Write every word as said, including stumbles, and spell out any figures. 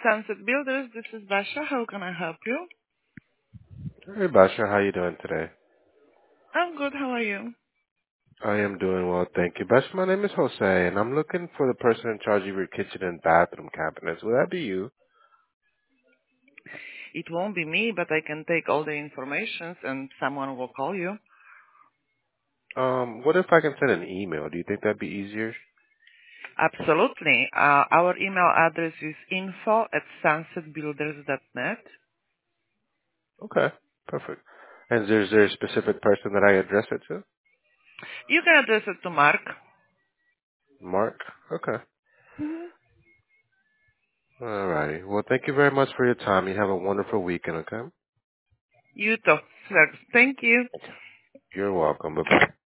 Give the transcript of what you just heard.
Sunset Builders, this is Basha. How can I help you? Hey Basha, how you doing today? I'm good. How are you? I am doing well, thank you. Basha, my name is Jose, and I'm looking for the person in charge of your kitchen and bathroom cabinets. Would that be you? It won't be me, but I can take all the information and someone will call you. Um, what if I can send an email? Do you think that'd be easier? Absolutely. Uh, our email address is info at sunsetbuilders dot net. Okay, perfect. And is there, is there a specific person that I address it to? You can address it to Mark. Mark? Okay. Mhm. Alrighty. Well, thank you very much for your time. You have a wonderful weekend, okay? You too. Sir, thank you. You're welcome. Bye-bye.